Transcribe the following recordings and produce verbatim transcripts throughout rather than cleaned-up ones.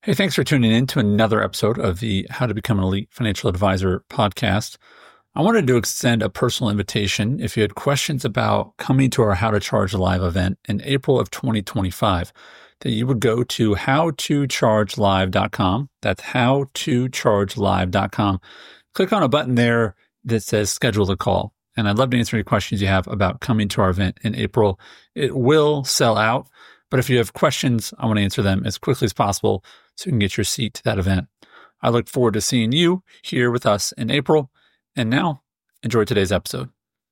Hey, thanks for tuning in to another episode of the How to Become an Elite Financial Advisor podcast. I wanted to extend a personal invitation if you had questions about coming to our How to Charge Live event in April of twenty twenty-five, that you would go to how to charge live dot com. That's how to charge live dot com. Click on a button there that says schedule a call. And I'd love to answer any questions you have about coming to our event in April. It will sell out, but if you have questions, I want to answer them as quickly as possible so you can get your seat to that event. I look forward to seeing you here with us in April. And now, enjoy today's episode.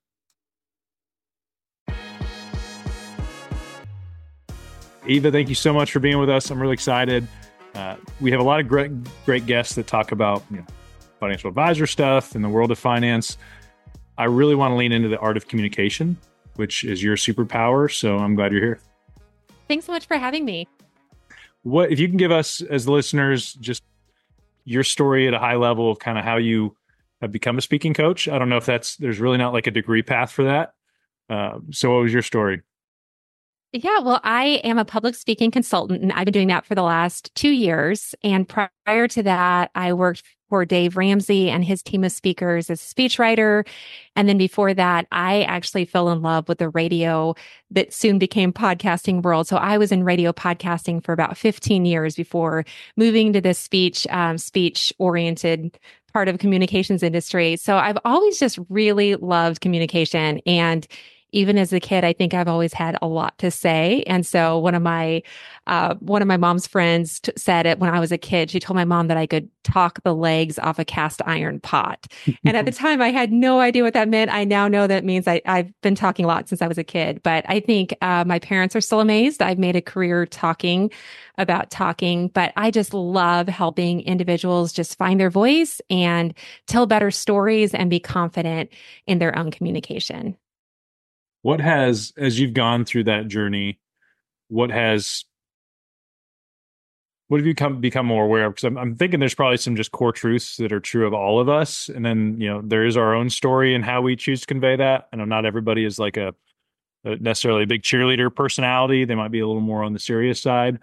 Eva, thank you so much for being with us. I'm really excited. Uh, we have a lot of great, great guests that talk about you know, financial advisor stuff in the world of finance. I really want to lean into the art of communication, which is your superpower. So I'm glad you're here. Thanks so much for having me. What if you can give us, as the listeners, just your story at a high level of kind of how you have become a speaking coach? I don't know if that's, there's really not like a degree path for that. Uh, so what was your story? Yeah, well, I am a public speaking consultant, and I've been doing that for the last two years. And prior to that, I worked for Dave Ramsey and his team of speakers as a speechwriter. And then before that, I actually fell in love with the radio that soon became podcasting world. So I was in radio podcasting for about fifteen years before moving to this speech, um, speech oriented part of communications industry. So I've always just really loved communication. And even as a kid, I think I've always had a lot to say. And so one of my, uh, one of my mom's friends t- said it when I was a kid. She told my mom that I could talk the legs off a cast iron pot. And at the time I had no idea what that meant. I now know that means I, I've been talking a lot since I was a kid, but I think, uh, my parents are still amazed. I've made a career talking about talking, but I just love helping individuals just find their voice and tell better stories and be confident in their own communication. What has, as you've gone through that journey, what has, what have you come, become more aware of? Because I'm, I'm thinking there's probably some just core truths that are true of all of us. And then, you know, there is our own story and how we choose to convey that. I know not everybody is like a, a necessarily a big cheerleader personality. They might be a little more on the serious side.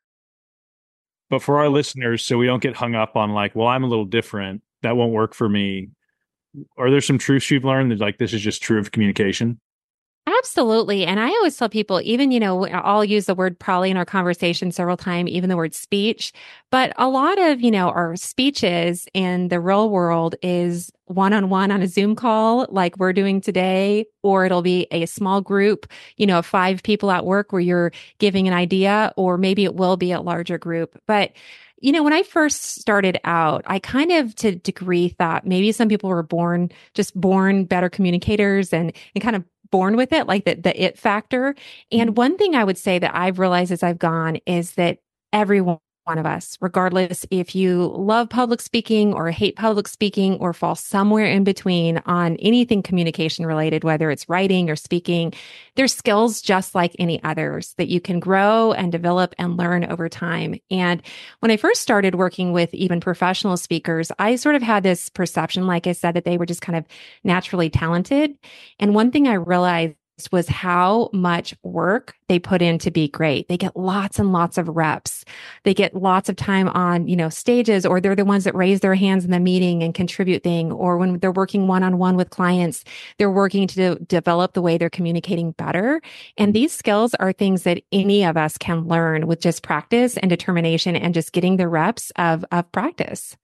But for our listeners, so we don't get hung up on like, well, I'm a little different, that won't work for me. Are there some truths you've learned that like, this is just true of communication? Absolutely. And I always tell people, even, you know, I'll use the word probably in our conversation several times, even the word speech, but a lot of, you know, our speeches in the real world is one-on-one on a Zoom call like we're doing today, or it'll be a small group, you know, five people at work where you're giving an idea, or maybe it will be a larger group. But you know, when I first started out, I kind of to a degree thought maybe some people were born, just born better communicators and, and kind of born with it, like the, the it factor. And one thing I would say that I've realized as I've gone is that everyone one of us, regardless if you love public speaking or hate public speaking or fall somewhere in between on anything communication related, whether it's writing or speaking, there's skills just like any others that you can grow and develop and learn over time. And when I first started working with even professional speakers, I sort of had this perception, like I said, that they were just kind of naturally talented. And one thing I realized was how much work they put in to be great. They get lots and lots of reps. They get lots of time on, you know, stages, or they're the ones that raise their hands in the meeting and contribute thing. Or when they're working one-on-one with clients, they're working to de- develop the way they're communicating better. And these skills are things that any of us can learn with just practice and determination and just getting the reps of, of practice.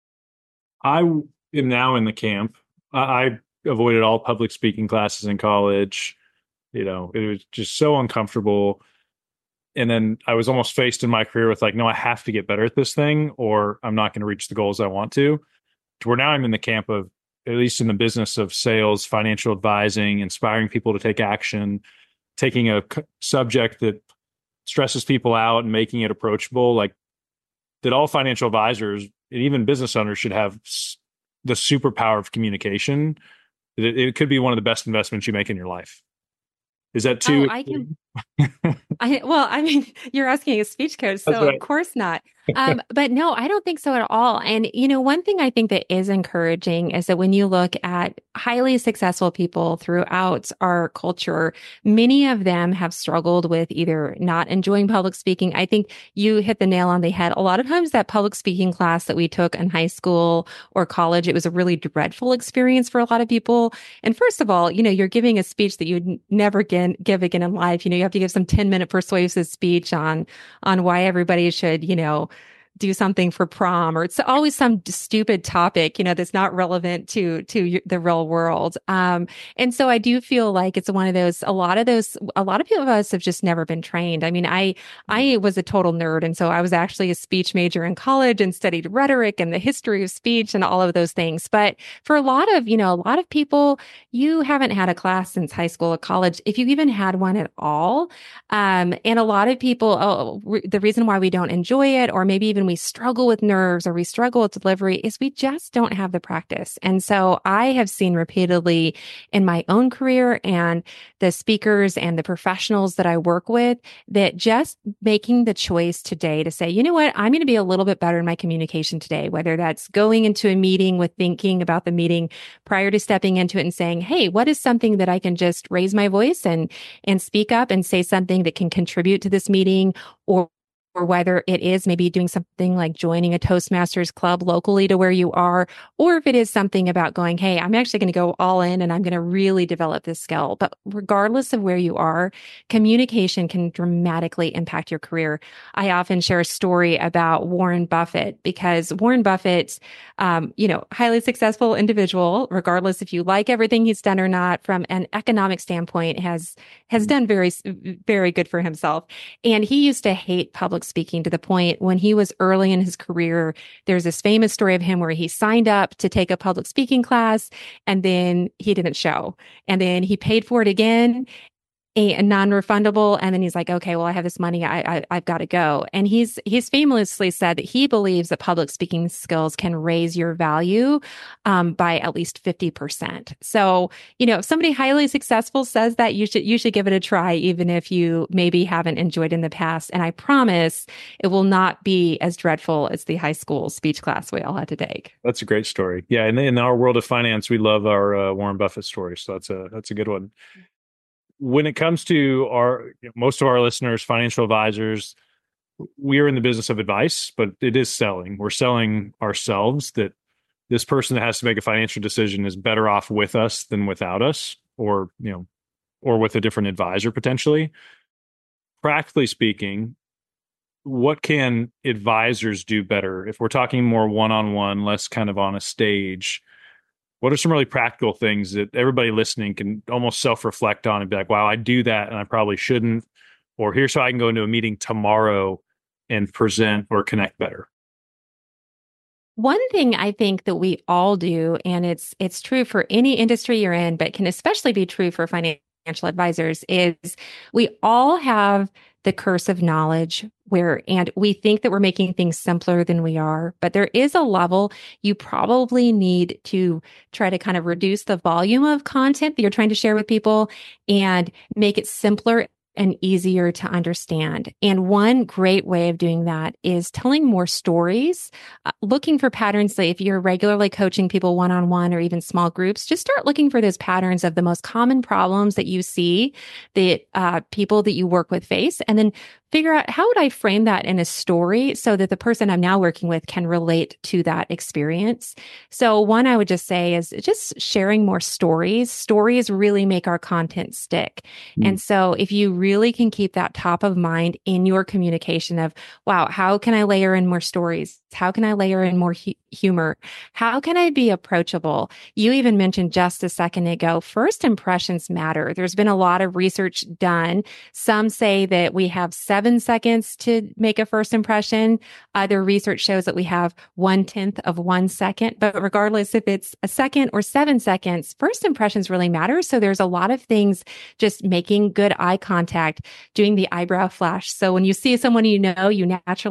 I am now in the camp. I, I avoided all public speaking classes in college. You know, it was just so uncomfortable. And then I was almost faced in my career with like, no, I have to get better at this thing or I'm not going to reach the goals I want to. To where now I'm in the camp of, at least in the business of sales, financial advising, inspiring people to take action, taking a c- subject that stresses people out and making it approachable. Like that all financial advisors and even business owners should have s- the superpower of communication. It, it could be one of the best investments you make in your life. Is that too? Oh, I can I, well, I mean, you're asking a speech coach, That's so right. of course not. Um, but no, I don't think so at all. And, you know, one thing I think that is encouraging is that when you look at highly successful people throughout our culture, many of them have struggled with either not enjoying public speaking. I think you hit the nail on the head. A lot of times that public speaking class that we took in high school or college, it was a really dreadful experience for a lot of people. And first of all, you know, you're giving a speech that you'd never again, give again in life. You know, you have to give some ten minute persuasive speech on, on why everybody should, you know, do something for prom, or it's always some stupid topic, you know, that's not relevant to, to the real world. Um, and so I do feel like it's one of those, a lot of those, a lot of people of us have just never been trained. I mean, I, I was a total nerd. And so I was actually a speech major in college and studied rhetoric and the history of speech and all of those things. But for a lot of, you know, a lot of people, you haven't had a class since high school or college, if you even had one at all. Um, and a lot of people, oh, re- the reason why we don't enjoy it, or maybe even we struggle with nerves or we struggle with delivery, is we just don't have the practice. And so I have seen repeatedly in my own career and the speakers and the professionals that I work with that just making the choice today to say, you know what, I'm going to be a little bit better in my communication today, whether that's going into a meeting with thinking about the meeting prior to stepping into it and saying, hey, what is something that I can just raise my voice and, and speak up and say something that can contribute to this meeting, or or whether it is maybe doing something like joining a Toastmasters club locally to where you are, or if it is something about going, hey, I'm actually going to go all in and I'm going to really develop this skill. But regardless of where you are, communication can dramatically impact your career. I often share a story about Warren Buffett, because Warren Buffett, um, you know, highly successful individual, regardless if you like everything he's done or not, from an economic standpoint, has, has done very, very good for himself. And he used to hate public speaking to the point when he was early in his career. There's this famous story of him where he signed up to take a public speaking class and then he didn't show. And then he paid for it again, a non-refundable. And then he's like, okay, well, I have this money. I, I, I've got to go. And he's, he's famously said that he believes that public speaking skills can raise your value, um, by at least fifty percent. So, you know, if somebody highly successful says that, you should, you should give it a try, even if you maybe haven't enjoyed in the past. And I promise it will not be as dreadful as the high school speech class we all had to take. That's a great story. Yeah. And in, in our world of finance, we love our uh, Warren Buffett story. So that's a, that's a good one. When it comes to our, you know, most of our listeners, financial advisors, we are in the business of advice, but it is selling. We're selling ourselves, that this person that has to make a financial decision is better off with us than without us, or, you know, or with a different advisor potentially. Practically speaking, what can advisors do better? If we're talking more one-on-one, less kind of on a stage, what are some really practical things that everybody listening can almost self-reflect on and be like, wow, I do that and I probably shouldn't, or here's how I can go into a meeting tomorrow and present or connect better? One thing I think that we all do, and it's it's true for any industry you're in, but can especially be true for financial advisors, is we all have the curse of knowledge where, and we think that we're making things simpler than we are, but there is a level you probably need to try to kind of reduce the volume of content that you're trying to share with people and make it simpler and easier to understand. And one great way of doing that is telling more stories, uh, looking for patterns. That if you're regularly coaching people one-on-one or even small groups, just start looking for those patterns of the most common problems that you see that uh, people that you work with face, and then figure out, how would I frame that in a story so that the person I'm now working with can relate to that experience? So one I would just say is just sharing more stories. Stories really make our content stick. Mm. And so if you really can keep that top of mind in your communication of, wow, how can I layer in more stories? How can I layer in more hu- humor? How can I be approachable? You even mentioned just a second ago, first impressions matter. There's been a lot of research done. Some say that we have seven seconds to make a first impression. Other research shows that we have one tenth of one second. But regardless if it's a second or seven seconds, first impressions really matter. So there's a lot of things, just making good eye contact, doing the eyebrow flash. So when you see someone you know, you naturally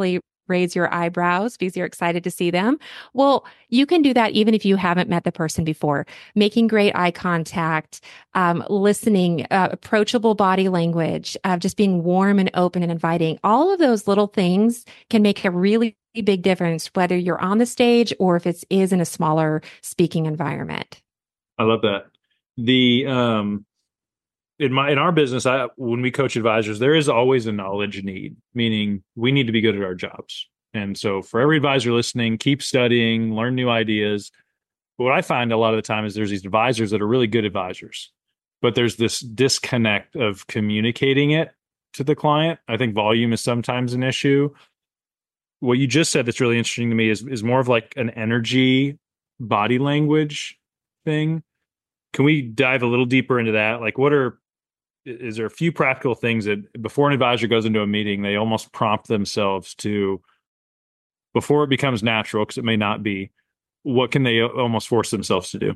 raise your eyebrows because you're excited to see them. Well, you can do that even if you haven't met the person before. Making great eye contact, um, listening, uh, approachable body language, uh, just being warm and open and inviting. All of those little things can make a really big difference, whether you're on the stage or if it is in a smaller speaking environment. I love that. The um, in my in our business, I when we coach advisors, there is always a knowledge need, meaning we need to be good at our jobs. And so, for every advisor listening, keep studying, learn new ideas. But what I find a lot of the time is there's these advisors that are really good advisors, but there's this disconnect of communicating it to the client. I think volume is sometimes an issue. What you just said that's really interesting to me is is more of like an energy, body language thing. Can we dive a little deeper into that? Like, what are, is there a few practical things that before an advisor goes into a meeting, they almost prompt themselves to, before it becomes natural, because it may not be, what can they almost force themselves to do?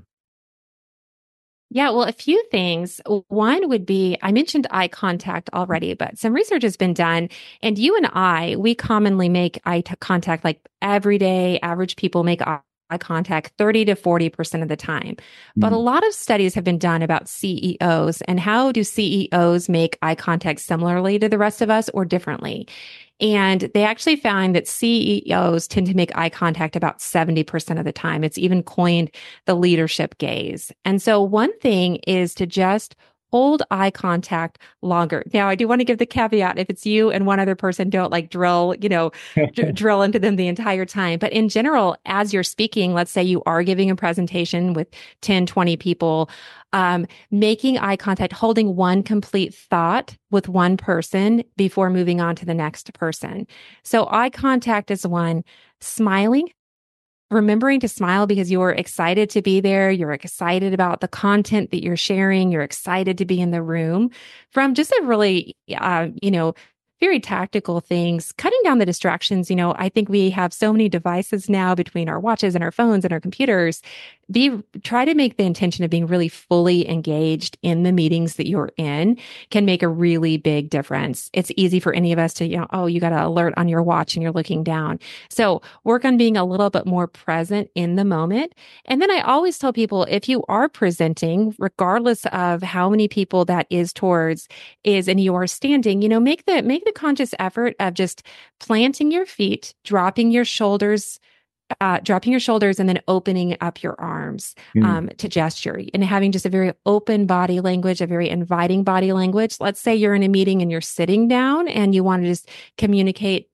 Yeah, well, a few things. One would be, I mentioned eye contact already, but some research has been done. And you and I, we commonly make eye t- contact like every day. Average people make eye contact thirty to forty percent of the time. But mm. a lot of studies have been done about C E Os and how do C E Os make eye contact similarly to the rest of us or differently. And they actually found that C E Os tend to make eye contact about seventy percent of the time. It's even coined the leadership gaze. And so one thing is to just hold eye contact longer. Now, I do want to give the caveat, if it's you and one other person, don't like drill, you know, d- drill into them the entire time. But in general, as you're speaking, let's say you are giving a presentation with ten, twenty people, um, making eye contact, holding one complete thought with one person before moving on to the next person. So eye contact is one, smiling. Remembering to smile because you're excited to be there. You're excited about the content that you're sharing. You're excited to be in the room from just a really, uh, you know, very tactical things, cutting down the distractions. You know, I think we have so many devices now between our watches and our phones and our computers. Be, try to make the intention of being really fully engaged in the meetings that you're in can make a really big difference. It's easy for any of us to, you know, oh, you got an alert on your watch and you're looking down. So work on being a little bit more present in the moment. And then I always tell people, if you are presenting, regardless of how many people that is towards is, and you are standing, you know, make the, make the conscious effort of just planting your feet, dropping your shoulders, uh, dropping your shoulders, and then opening up your arms mm. um, to gesture and having just a very open body language, a very inviting body language. Let's say you're in a meeting and you're sitting down and you want to just communicate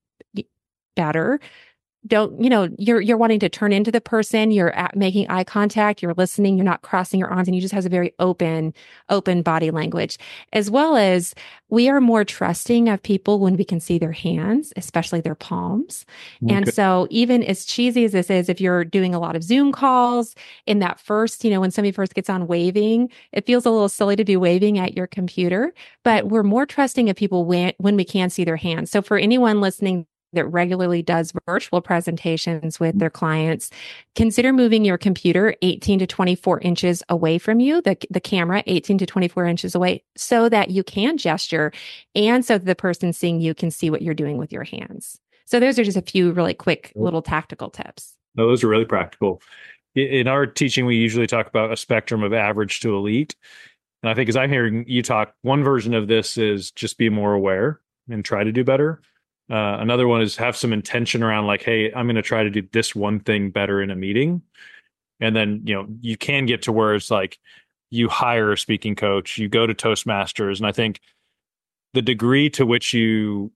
better. Don't, you know, you're, you're wanting to turn into the person, you're at making eye contact, you're listening, you're not crossing your arms, and you just has a very open, open body language, as well as we are more trusting of people when we can see their hands, especially their palms. Okay. And so even as cheesy as this is, if you're doing a lot of Zoom calls in that first, you know, when somebody first gets on waving, it feels a little silly to be waving at your computer, but we're more trusting of people when, when we can see their hands. So for anyone listening that regularly does virtual presentations with their clients, consider moving your computer eighteen to twenty-four inches away from you, the, the camera eighteen to twenty-four inches away, so that you can gesture and so that the person seeing you can see what you're doing with your hands. So those are just a few really quick little tactical tips. No, those are really practical. In our teaching, we usually talk about a spectrum of average to elite. And I think as I'm hearing you talk, one version of this is just be more aware and try to do better. Uh, another one is have some intention around like, hey, I'm going to try to do this one thing better in a meeting. And then, you know, you can get to where it's like you hire a speaking coach, you go to Toastmasters. And I think the degree to which you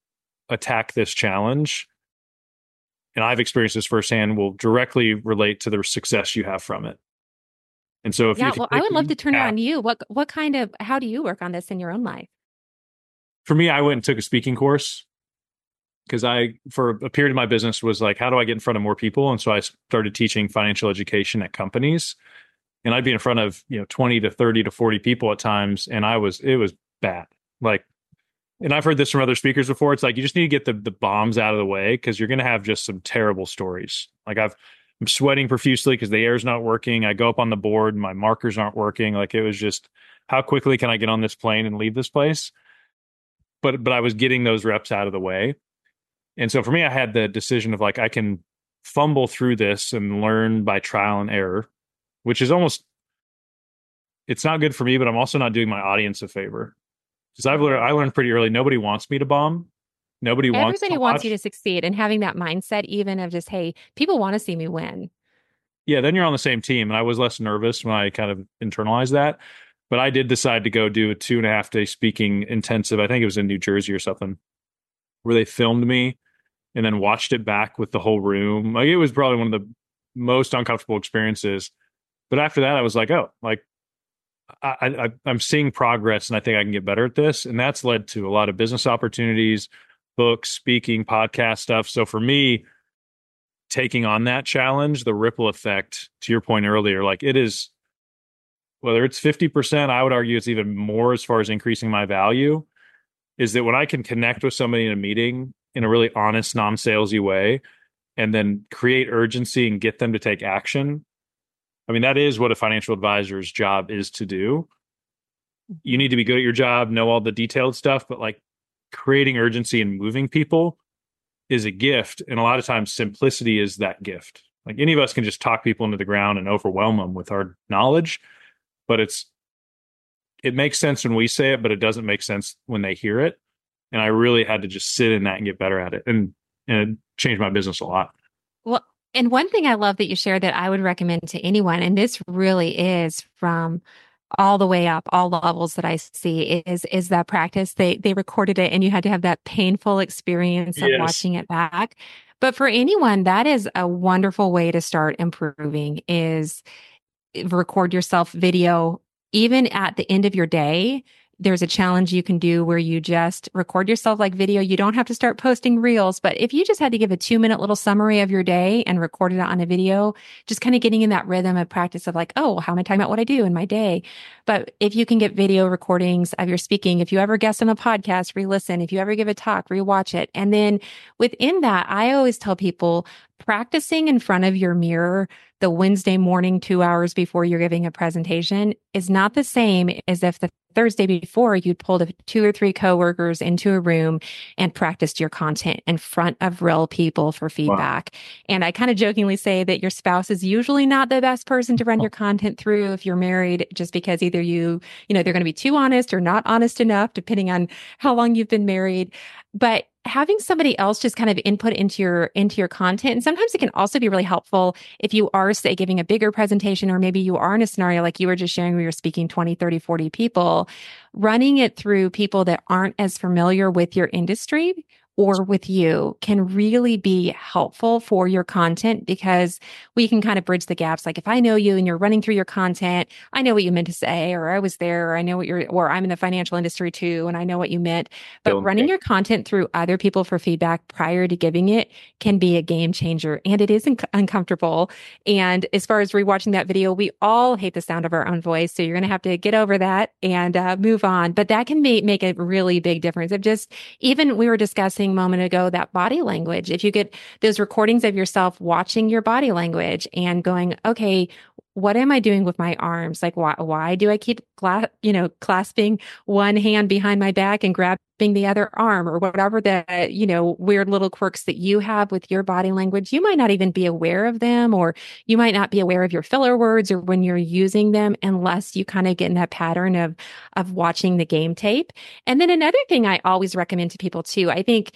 attack this challenge, and I've experienced this firsthand, will directly relate to the success you have from it. And so if yeah, you, if well, you, I would love to turn it on you. What, what kind of, how do you work on this in your own life? For me, I went and took a speaking course. Because I, for a period of my business, was like, how do I get in front of more people? And so I started teaching financial education at companies. And I'd be in front of, you know, twenty to thirty to forty people at times. And I was, it was bad. Like, and I've heard this from other speakers before. It's like, you just need to get the, the bombs out of the way because you're going to have just some terrible stories. Like I've, I'm sweating profusely because the air's not working. I go up on the board, my markers aren't working. Like it was just, how quickly can I get on this plane and leave this place? But, but I was getting those reps out of the way. And so for me, I had the decision of like, I can fumble through this and learn by trial and error, which is almost, it's not good for me, but I'm also not doing my audience a favor. Because I've learned, I learned pretty early, nobody wants me to bomb. Nobody wants Everybody to wants watch. you to succeed, and having that mindset, even of just, hey, people want to see me win. Yeah, then you're on the same team. And I was less nervous when I kind of internalized that. But I did decide to go do a two and a half day speaking intensive. I think it was in New Jersey or something, where they filmed me and then watched it back with the whole room. Like, it was probably one of the most uncomfortable experiences. But after that, I was like, oh, like I, I, I'm seeing progress, and I think I can get better at this. And that's led to a lot of business opportunities, books, speaking, podcast stuff. So for me, taking on that challenge, the ripple effect, to your point earlier, like it is, whether it's fifty percent, I would argue it's even more as far as increasing my value, is that when I can connect with somebody in a meeting in a really honest, non-salesy way, and then create urgency and get them to take action. I mean, that is what a financial advisor's job is to do. You need to be good at your job, know all the detailed stuff, but like creating urgency and moving people is a gift. And a lot of times simplicity is that gift. Like, any of us can just talk people into the ground and overwhelm them with our knowledge, but it's, it makes sense when we say it, but it doesn't make sense when they hear it. And I really had to just sit in that and get better at it. And, and it changed my business a lot. Well, and one thing I love that you shared that I would recommend to anyone, and this really is from all the way up, all levels that I see, is is that practice. They they recorded it, and you had to have that painful experience of Yes. watching it back. But for anyone, that is a wonderful way to start improving, is record yourself video. Even at the end of your day, there's a challenge you can do where you just record yourself like video. You don't have to start posting reels, but if you just had to give a two minute little summary of your day and record it on a video, just kind of getting in that rhythm of practice of like, oh, how am I talking about what I do in my day? But if you can get video recordings of your speaking, if you ever guest on a podcast, re-listen. If you ever give a talk, rewatch it. And then within that, I always tell people, practicing in front of your mirror the Wednesday morning, two hours before you're giving a presentation, is not the same as if the Thursday before you'd pulled two or three coworkers into a room and practiced your content in front of real people for feedback. Wow. And I kind of jokingly say that your spouse is usually not the best person to run your content through if you're married, just because either you, you know, they're going to be too honest or not honest enough, depending on how long you've been married. But having somebody else just kind of input into your into your content. And sometimes it can also be really helpful if you are, say, giving a bigger presentation, or maybe you are in a scenario like you were just sharing where you're speaking twenty, thirty, forty people, running it through people that aren't as familiar with your industry or with you can really be helpful for your content, because we can kind of bridge the gaps. Like, if I know you and you're running through your content, I know what you meant to say, or I was there, or I know what you're, or I'm in the financial industry too, and I know what you meant. But Don't running think. your content through other people for feedback prior to giving it can be a game changer. And it is un- uncomfortable. And as far as rewatching that video, we all hate the sound of our own voice. So you're going to have to get over that and uh, move on. But that can make, make a really big difference. Of just, even we were discussing moment ago, that body language. If you get those recordings of yourself watching your body language and going, okay, what am I doing with my arms? Like, why, why do I keep, gla- you know, clasping one hand behind my back and grabbing the other arm, or whatever the, you know, weird little quirks that you have with your body language? You might not even be aware of them, or you might not be aware of your filler words or when you're using them, unless you kind of get in that pattern of, of watching the game tape. And then another thing I always recommend to people too, I think,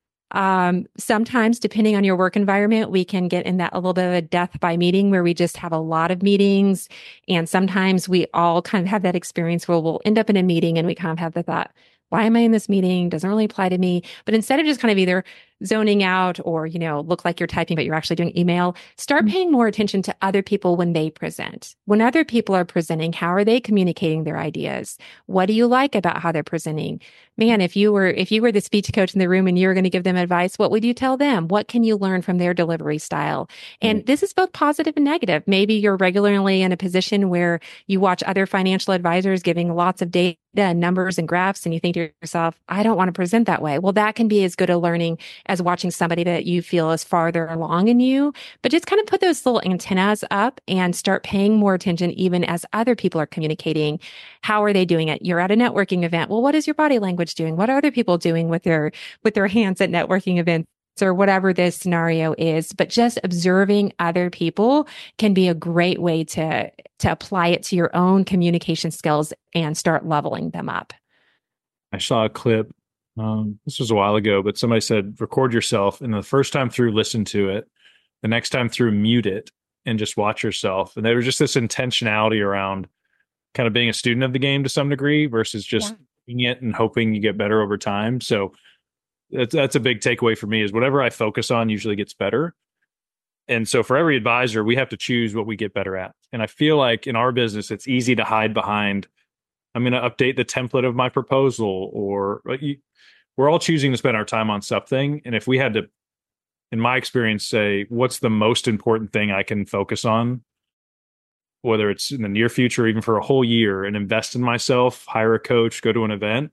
Um, sometimes, depending on your work environment, we can get in that a little bit of a death by meeting where we just have a lot of meetings. And sometimes we all kind of have that experience where we'll end up in a meeting and we kind of have the thought, why am I in this meeting? Doesn't really apply to me. But instead of just kind of either zoning out or, you know, look like you're typing, but you're actually doing email, start paying more attention to other people when they present. When other people are presenting, how are they communicating their ideas? What do you like about how they're presenting? Man, if you were, if you were the speech coach in the room and you were going to give them advice, what would you tell them? What can you learn from their delivery style? And mm-hmm. this is both positive and negative. Maybe you're regularly in a position where you watch other financial advisors giving lots of data and numbers and graphs, and you think to yourself, I don't want to present that way. Well, that can be as good a learning as watching somebody that you feel is farther along in you. But just kind of put those little antennas up and start paying more attention, even as other people are communicating. How are they doing it? You're at a networking event. Well, what is your body language doing? What are other people doing with their with their hands at networking events? or whatever this scenario is, but just observing other people can be a great way to, to apply it to your own communication skills and start leveling them up. I saw a clip. Um, this was a while ago, but somebody said, record yourself. And the first time through, listen to it. The next time through, mute it and just watch yourself. And there was just this intentionality around kind of being a student of the game to some degree versus just doing it and hoping you get better over time. So that's, that's a big takeaway for me is whatever I focus on usually gets better. And so for every advisor, we have to choose what we get better at. And I feel like in our business, it's easy to hide behind, I'm going to update the template of my proposal, or we're all choosing to spend our time on something. And if we had to, in my experience, say, what's the most important thing I can focus on, whether it's in the near future, or even for a whole year, and invest in myself, hire a coach, go to an event,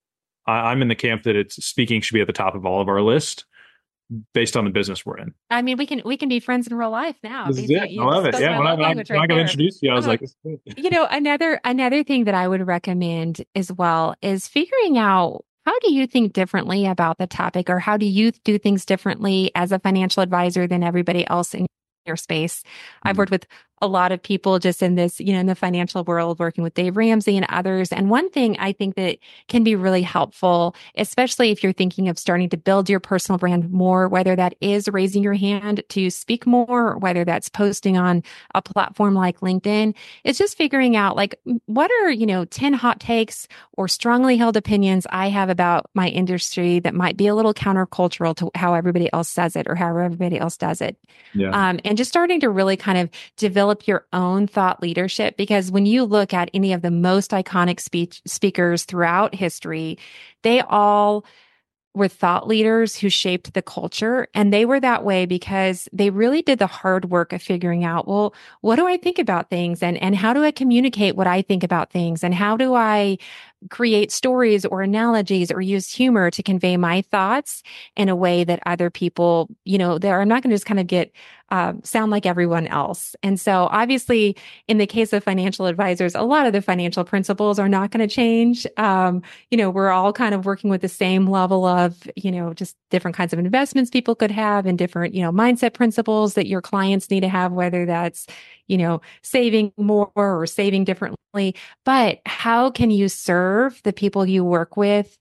I, I'm in the camp that it's speaking should be at the top of all of our list based on the business we're in. I mean, we can we can be friends in real life now. This is it. I love it. Yeah, when I, when I, when I got introduced to you, I was like, you know, another another thing that I would recommend as well is figuring out, how do you think differently about the topic, or how do you do things differently as a financial advisor than everybody else in your space? Mm-hmm. I've worked with a lot of people just in this, you know, in the financial world, working with Dave Ramsey and others. And one thing I think that can be really helpful, especially if you're thinking of starting to build your personal brand more, whether that is raising your hand to speak more, or whether that's posting on a platform like LinkedIn, is just figuring out, like, what are, you know, ten hot takes or strongly held opinions I have about my industry that might be a little countercultural to how everybody else says it or how everybody else does it. Yeah. Um, and just starting to really kind of develop your own thought leadership, because when you look at any of the most iconic speech speakers throughout history, they all were thought leaders who shaped the culture. And they were that way because they really did the hard work of figuring out, well, what do I think about things? And, and how do I communicate what I think about things? And how do I create stories or analogies or use humor to convey my thoughts in a way that other people, you know, they're not going to just kind of get, uh, sound like everyone else. And so obviously in the case of financial advisors, a lot of the financial principles are not going to change. Um, you know, we're all kind of working with the same level of, you know, just different kinds of investments people could have and different, you know, mindset principles that your clients need to have, whether that's, you know, saving more or saving differently. But how can you serve the people you work with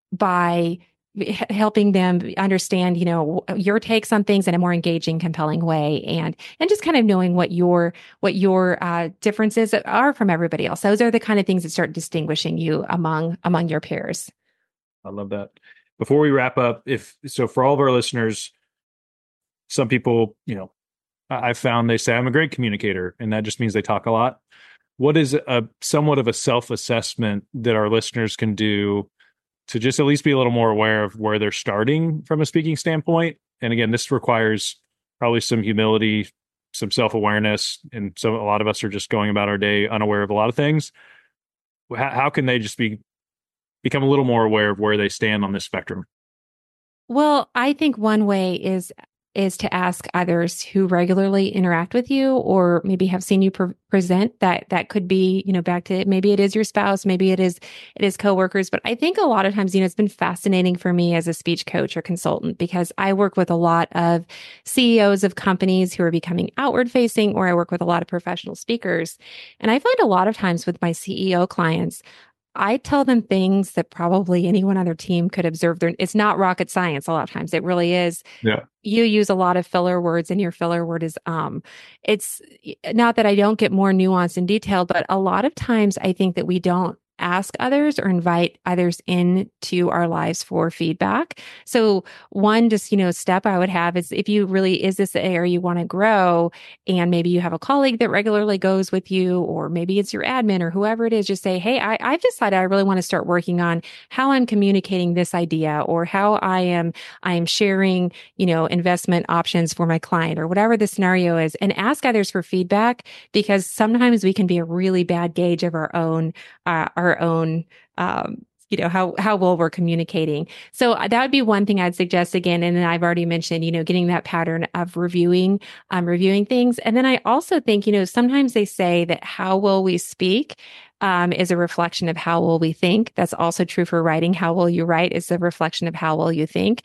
by helping them understand, you know, your takes on things in a more engaging, compelling way, and and just kind of knowing what your what your uh, differences are from everybody else. Those are the kind of things that start distinguishing you among among your peers. I love that. Before we wrap up, if so, for all of our listeners, some people, you know, I found they say I'm a great communicator, and that just means they talk a lot. What is a somewhat of a self-assessment that our listeners can do to just at least be a little more aware of where they're starting from a speaking standpoint? And again, this requires probably some humility, some self-awareness, and so a lot of us are just going about our day unaware of a lot of things. How, how can they just be become a little more aware of where they stand on this spectrum? Well, I think one way is is to ask others who regularly interact with you, or maybe have seen you pre- present. That that could be, you know, back to, maybe it is your spouse, maybe it is it is coworkers. But I think a lot of times, you know, it's been fascinating for me as a speech coach or consultant, because I work with a lot of C E Os of companies who are becoming outward facing, or I work with a lot of professional speakers. And I find a lot of times with my C E O clients, I tell them things that probably anyone on their team could observe. It's not rocket science. A lot of times it really is. Yeah. You use a lot of filler words, and your filler word is um. It's not that I don't get more nuanced and detailed, but a lot of times I think that we don't ask others or invite others into our lives for feedback. So one just, you know, step I would have is, if you really, is this the area you want to grow? And maybe you have a colleague that regularly goes with you, or maybe it's your admin or whoever it is, just say, hey, I, I've decided I really want to start working on how I'm communicating this idea, or how I am, I am sharing, you know, investment options for my client, or whatever the scenario is, and ask others for feedback, because sometimes we can be a really bad gauge of our own, uh, our own, um, you know, how, how well we're communicating. So that would be one thing I'd suggest again. And then I've already mentioned, you know, getting that pattern of reviewing, um, reviewing things. And then I also think, you know, sometimes they say that how well we speak, um, is a reflection of how well we think. That's also true for writing. How well you write is a reflection of how well you think.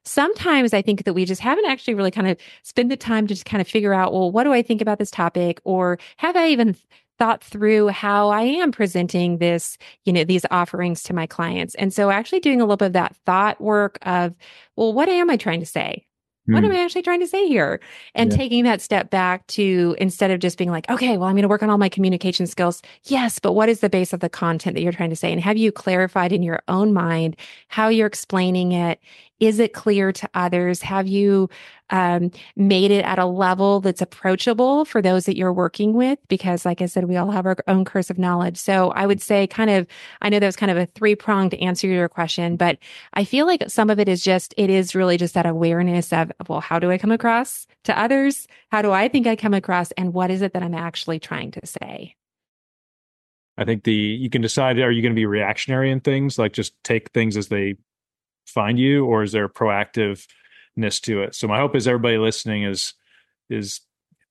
sometimes I think that we just haven't actually really kind of spent the time to just kind of figure out, well, what do I think about this topic? Or have I even thought through how I am presenting this, you know, these offerings to my clients? And so actually doing a little bit of that thought work of, well, what am I trying to say? What am I actually trying to say here? And yeah. taking that step back to, instead of just being like, okay, well, I'm going to work on all my communication skills. Yes, but what is the base of the content that you're trying to say? And have you clarified in your own mind how you're explaining it? Is it clear to others? Have you um, made it at a level that's approachable for those that you're working with? Because like I said, we all have our own curse of knowledge. So I would say kind of, I know that was kind of a three-pronged answer to your question, but I feel like some of it is just, it is really just that awareness of, well, how do I come across to others? How do I think I come across? And what is it that I'm actually trying to say? I think the, you can decide, are you going to be reactionary in things, like just take things as they find you, or is there a proactiveness to it? So my hope is everybody listening is is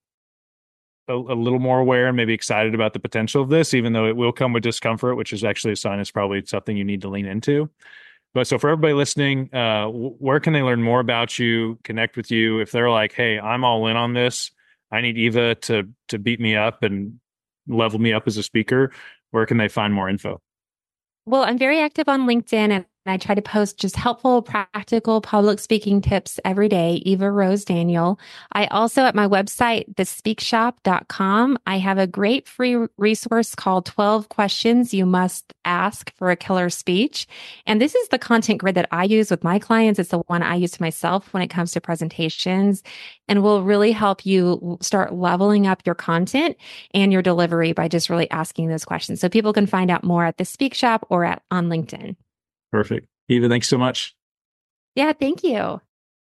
a, a little more aware and maybe excited about the potential of this, even though it will come with discomfort, which is actually a sign it's probably something you need to lean into. But so for everybody listening, uh, where can they learn more about you, connect with you? If they're like, hey, I'm all in on this, I need Eva to to beat me up and level me up as a speaker, where can they find more info? Well, I'm very active on LinkedIn, and I try to post just helpful, practical public speaking tips every day. Eva Rose Daniel. I also, at my website, the speak shop dot com, I have a great free resource called twelve Questions You Must Ask for a Killer Speech. And this is the content grid that I use with my clients. It's the one I use to myself when it comes to presentations, and will really help you start leveling up your content and your delivery by just really asking those questions. So people can find out more at the Speak Shop or at on LinkedIn. Perfect. Eva, thanks so much. Yeah, thank you.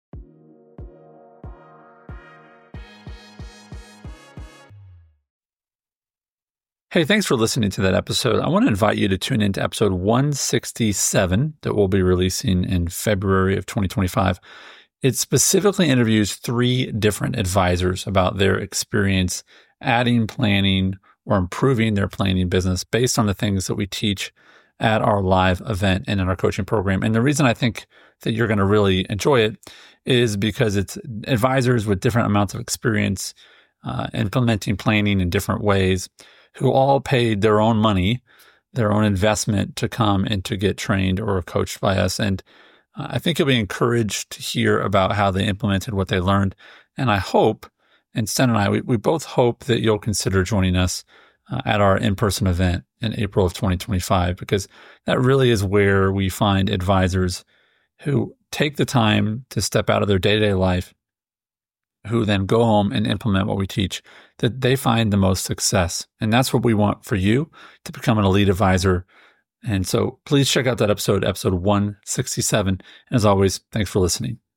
Hey, thanks for listening to that episode. I want to invite you to tune into episode one sixty-seven that we'll be releasing in February of twenty twenty-five. It specifically interviews three different advisors about their experience adding planning or improving their planning business based on the things that we teach at our live event and in our coaching program. And the reason I think that you're going to really enjoy it is because it's advisors with different amounts of experience uh, implementing planning in different ways, who all paid their own money, their own investment to come and to get trained or coached by us. And uh, I think you'll be encouraged to hear about how they implemented what they learned. And I hope, and Sten and I, we, we both hope that you'll consider joining us Uh, at our in-person event in April of twenty twenty-five, because that really is where we find advisors who take the time to step out of their day-to-day life, who then go home and implement what we teach, that they find the most success. And that's what we want for you, to become an elite advisor. And so please check out that episode, episode one sixty-seven. And as always, thanks for listening.